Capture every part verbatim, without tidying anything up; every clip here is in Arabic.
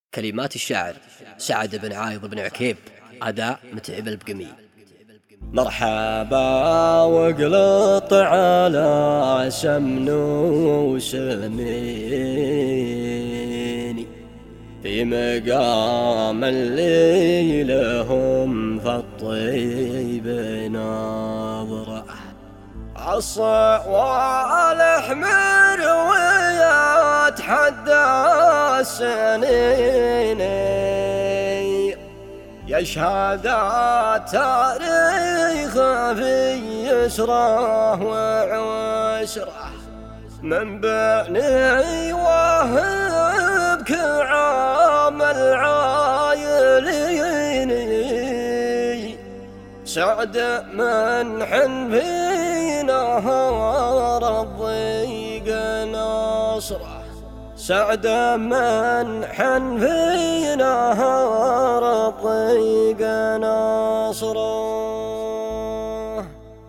كلمات الشاعر سعد بن عايض بن عكيب، أداء متعب البقمي. مرحبا واقلط على سمن وسميني في مقام اللي لهم في الطيب نظرة الصوالح مرويات حد السنين يشهد التاريخ في يسره وعسره من بني وهب كرام العايلين سعد من حن في نهار الضيق نصره سعد من حن في نهار الضيق نصره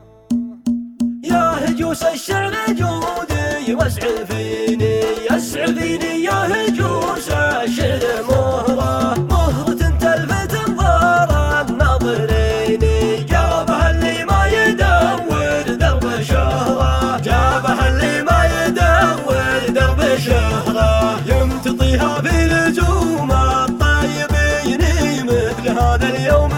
يا هجوس الشعر جودي واسعفيني يسعفيني يا هجوس الشعر مهره مهرة تلفت انظار الناظرين جابها اللي ما يدور درب شهره جابها اللي ما يدور درب شهره يمتطيها في لزوم الطيبين مثل هذا اليوم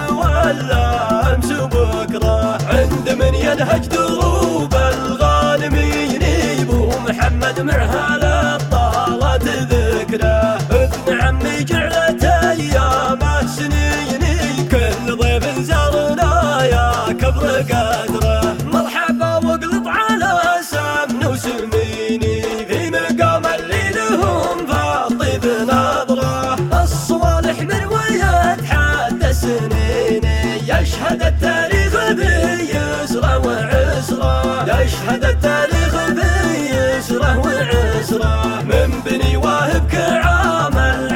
ولا امس بكره عند من ينهج دروب الغانمين ابو محمد مرهل طالت ذكره ابن عمي جعلت ايامه سنين كل ضيف زارنا يا كبر قدره مرحبا واقلط على سمن وسميني في مقام اللي لهم فالطيب نظره الصوالح مرويات حد السنين يشهد التاريخ بيسره وعسره يشهد التاريخ بيسره وعسره من بني واهب كرام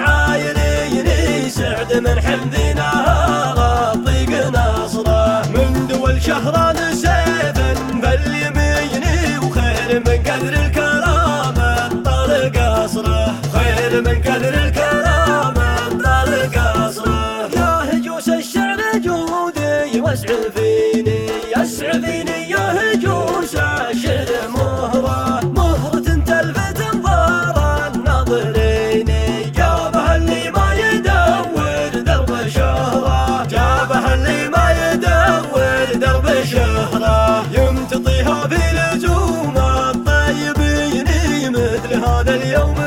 العايلين سعد من حمد نهار الضيق نصره من دول شهران سيف باليمين وخير من قدر الكلام طال قصره خير من قدر الكلام طال قصره يا هجوس الشعر جودي واسعفيني يسعفيني يا هجوس الشعر مهره مهرة تلفت انظار الناظرين جابها اللي ما يدور درب شهره جابها اللي ما يدور درب شهره يمتطيها في لزوم الطيبين مثل هذا اليوم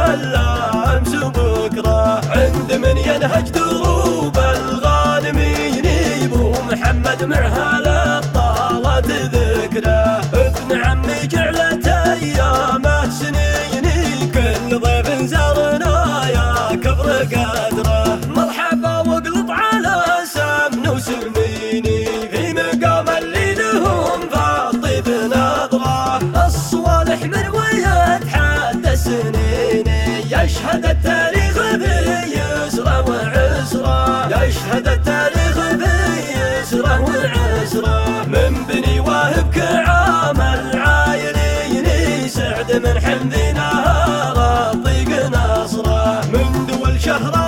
ولا امس بكره عند من ينهج دروب الغانمين ابو محمد مرهل طالت ذكره ابن عمي جعلت ايامه سنين كل ضيف زارنا يا كبر قدره مرحبا واقلط على سمن وسميني في مقام اللي لهم فالطيب نظره الصوالح مرويات حد السنين يشهد التاريخ بيسره وعسره يشهد التاريخ بيسره وعسره من بني واهب كرام العايلين سعد من حمد نهار الضيق نصره من دول شهره